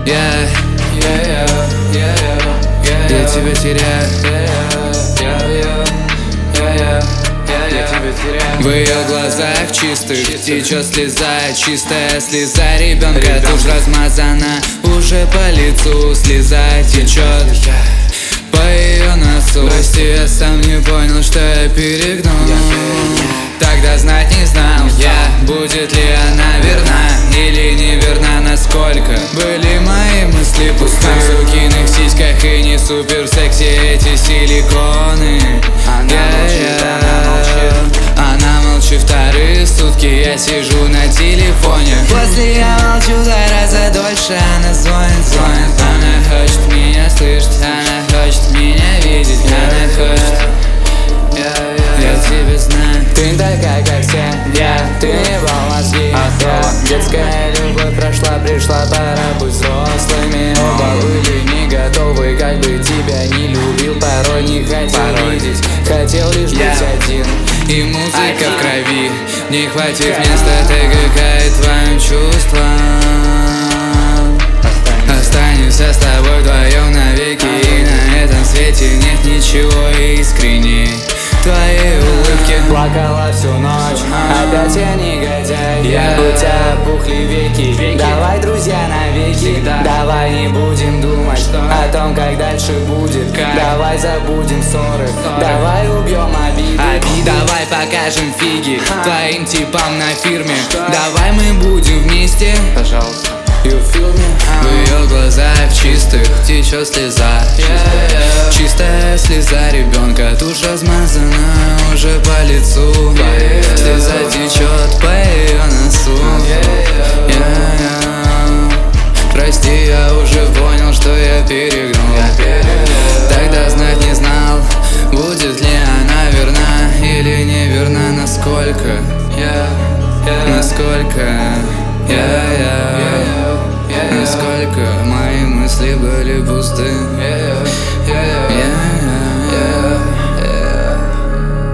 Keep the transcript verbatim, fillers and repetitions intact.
Я Я тебя теряю. В ее глазах чистых течет слеза, чистая слеза ребенка. Тушь размазана уже по лицу, слеза течет по ее носу. Прости, я сам не понял, что я перегнул. Тогда знать не знал я, будет ли она верна или не верна, насколько были мои мысли пусты. В сукиных сиськах и не супер секси эти силиконы. Она молчит, она молчит. Она молчит вторые сутки, я сижу на телефоне. После я молчу гораздо дольше, она звонит, звонит. Она хочет меня слышать, она хочет меня видеть. Она хочет, я тебя знаю. Ты не такая, как все, я, ты не брал мозги, я. Детская любовь прошла, пришла пора быть взрослыми. Оба были не готовы, как бы тебя не любил. Порой не хотел видеть, хотел лишь быть один. И музыка в крови, не хватит места, ты какая твоим чувствам. Останемся с тобой вдвоем навеки, и на этом свете нет ничего искренней твоей улыбки. Плакала всю ночь, опять я негодяй, yeah. У тебя опухли веки, давай, друзья, навеки. Давай не будем думать о том, как дальше будет. Давай забудем ссоры, давай убьем обиды. Давай покажем фиги твоим типам на фирме. Давай мы будем вместе, пожалуйста. You feel me? В ее глазах чистых течет слеза, чистая слеза ребенка. Тушь размазана уже по лицу, слеза течет по ее носу. Прости, я уже понял, что я перегнул. Тогда знать не знал, будет ли она верна или не верна, насколько, насколько, насколько мои мысли были пусты. Yeah, yeah, yeah.